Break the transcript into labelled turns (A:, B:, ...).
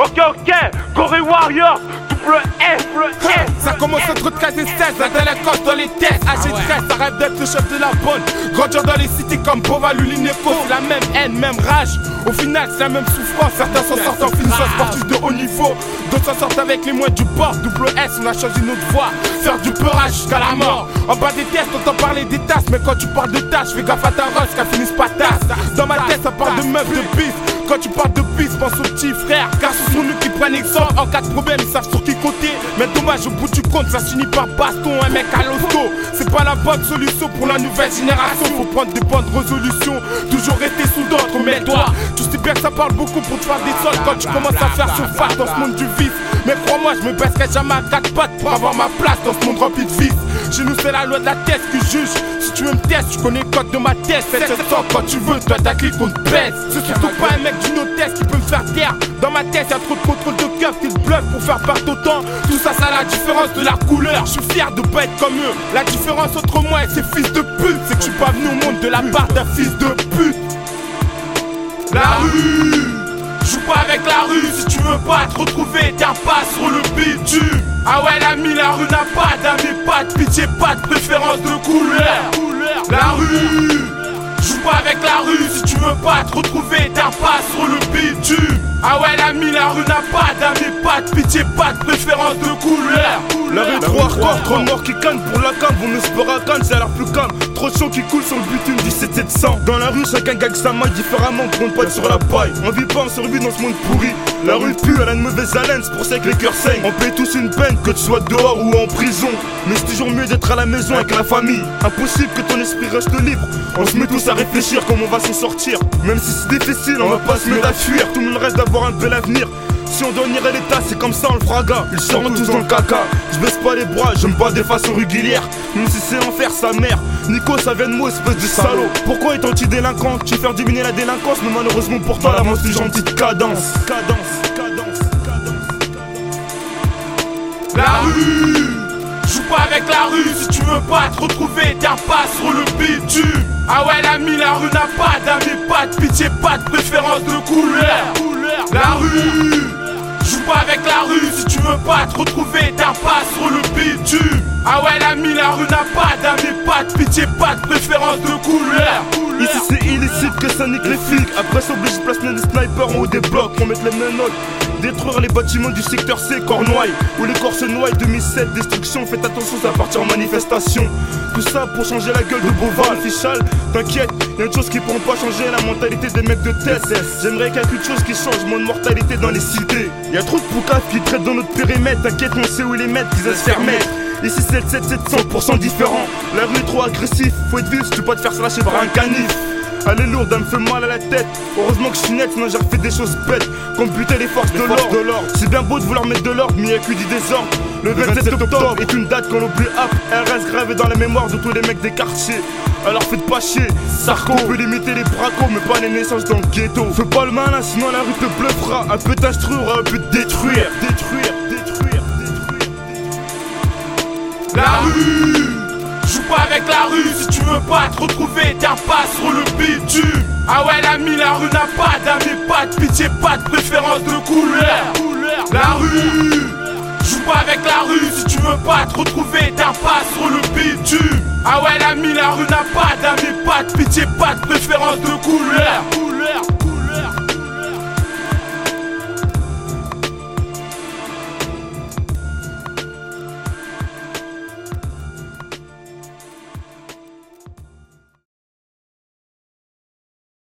A: Ok, Goré Warriors, double F,
B: Ça commence entre 13 et 16, la délinquance dans les tests. AG13, ça rêve d'être le chef de la bonne. Grandir dans les cités comme Bovalu, Lineco, c'est la même haine, même rage. Au final, c'est la même souffrance. Certains s'en sortent en finissant sportif de haut niveau. D'autres s'en sortent avec les moyens du bord. Double S, on a choisi notre voie. Faire du peurage jusqu'à la mort. En bas des tests, on t'en parler des tasses. Mais quand tu parles de tâches, fais gaffe à ta roche, qu'elle finisse pas tasse. Dans ma tête, ça parle de meufs, de bis. Quand tu parles de bis, pense aux petits frères. Car ce sont nous qui prennent exemple. En cas de problème, ils savent sur qui compter. Mais dommage, au bout du compte, ça finit par baston. Un mec à l'hosto, c'est pas la bonne solution pour la nouvelle génération. Faut prendre des bonnes résolutions. Toujours rester sous d'autres, mais toi, tu sais bien que ça parle beaucoup pour te faire des soldes. Quand tu commences à faire surface dans ce monde du vice. Mais crois-moi, je me baisserai jamais à 4 pattes pour avoir ma place dans ce monde rempli de vices. Chez nous, c'est la loi de la tête qui juge. Si tu veux me tester, tu connais le code de ma tête. Fais ce temps quand tu veux, toi ta clique, on te baisse. C'est surtout pas un mec d'une autre test qui peut me faire taire. Dans ma tête, y'a trop de contrôle de keuf qui te bluff pour faire perdre autant. Tout ça, c'est la différence de la couleur. Je suis fier de pas être comme eux. La différence entre moi et ces fils de pute, c'est que je suis pas venu au monde de la part d'un fils de pute. La rue, joue pas avec la rue. Si tu veux pas te retrouver, tiens pas sur le bitume. Ah ouais, l'ami, la rue n'a pas d'amis, pas de pitié, pas de préférence de couleur. La rue, joue pas avec la rue. Si tu veux pas te retrouver, tiens pas sur le bitume. Ah ouais, l'ami, la rue n'a pas d'amis, pas de pitié, pas de préférence de couleur.
C: La rue trop hardcore, trop mort qui canne pour la cam. On ne se fera canne, ça a l'air plus calme. Trop de sang qui coule sur le bitume du 700. Dans la rue, chacun gagne sa maille différemment pour ne pas être sur la paille. On vit pas en survie dans ce monde pourri. La rue pue, elle a une mauvaise haleine, c'est pour ça que les cœurs saignent. On paye tous une peine, que tu sois dehors ou en prison. Mais c'est toujours mieux d'être à la maison avec la famille. Impossible que ton esprit reste libre. On se met tous à réfléchir comment on va s'en sortir. Même si c'est difficile, on va pas se mettre à fuir. Tout le monde reste d'avoir un bel avenir. Si on doit nier l'état, c'est comme ça, on le fera gars. Ils seront tous dans le caca. Je baisse pas les bras, je me bats de façon régulière. Même si c'est l'enfer, sa mère. Nico, ça vient de moi, espèce de salaud. Pourquoi est anti-délinquant? Tu veux faire diminuer la délinquance, mais malheureusement pour toi, l'avance c'est une petite cadence.
B: La rue, joue pas avec la rue. Si tu veux pas te retrouver, tiens pas sur le bitume. Ah ouais, l'ami, la rue n'a pas d'amis, pas de pitié, pas de préférence de couleur. La rue, joue pas avec la rue. Si tu veux pas te retrouver, tiens pas sur le bitume. Ah ouais, l'ami, la rue n'a pas d'amis, pas de pitié, pas de préférence de couleur.
C: Ici c'est illicite que ça nique les flics. Après c'est obligé de placer des snipers en haut des blocs pour mettre les menottes. Détruire les bâtiments du secteur C, Cornouailles, où les corps se noient. 2007, destruction, faites attention, ça va partir en manifestation. Tout ça pour changer la gueule de Boval, Fichal, t'inquiète, y'a une chose qui pourront pas changer, la mentalité des mecs de tête. J'aimerais qu'il y ait quelque chose qui change, moins de mortalité dans les cités. Y'a trop de poucaves qui traitent dans notre périmètre, t'inquiète, on sait où les mettre, qu'ils aient se faire mettre. Ici c'est le 700% différent. La rue est trop agressif, faut être vif si tu peux pas te faire slasher par un canif. Elle est lourde, elle me fait mal à la tête. Heureusement que je suis net, sinon j'ai refait des choses bêtes. Comme buter les forces de l'ordre. C'est bien beau de vouloir mettre de l'ordre, mais y'a que du désordre. Le 27 octobre est une date qu'on n'oublie pas. Elle reste gravée dans la mémoire de tous les mecs des quartiers. Alors faites pas chier, Sarko peut limiter les bracos, mais pas les naissances dans le ghetto. Fais pas le malin, sinon la rue te bluffera. Un peu t'instruire, un peu te détruire.
B: La rue, joue pas avec la rue. Si tu veux pas te retrouver, tiens pas sur le bitume. Ah ouais, l'ami, la rue n'a pas d'amis, pas de pitié, pas de préférence de couleur. La rue, joue pas avec la rue. Si tu veux pas te retrouver, tiens pas sur le bitume. Ah ouais, l'ami, la rue n'a pas d'amis, pas de pitié, pas de préférence de couleur.